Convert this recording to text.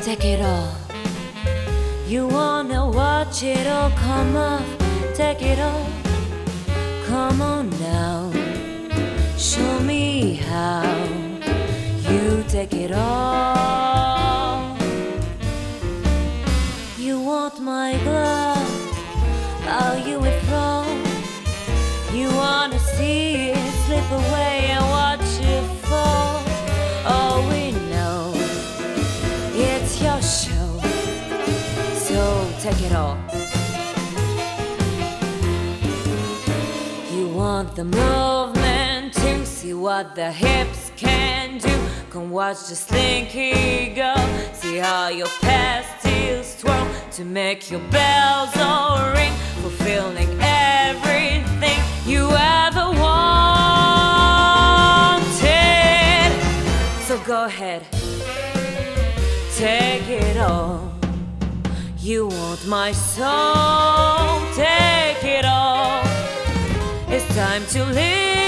take it all. You wanna watch it all come off, take it all. Come on now, show me how you take it all. You want my glove, how you withdraw. You wanna see it slip away and watch it fall. All we know, it's your show, so take it all. You want the movement to see what the hips can do. Come watch the slinky go, see how your pastilles twirl to make your bells all ring, fulfilling everything you ever wanted. So go ahead, take it all. You want my soul, take it all. It's time to live.